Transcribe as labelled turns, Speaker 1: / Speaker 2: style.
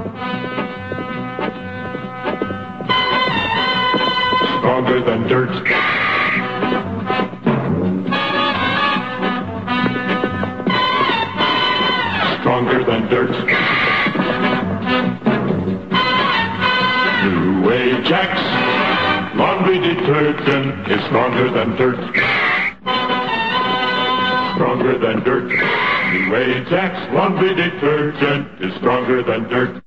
Speaker 1: Stronger than dirt. Stronger than dirt. New Ajax laundry detergent is stronger than dirt. Stronger than dirt. New Ajax laundry detergent is stronger than dirt.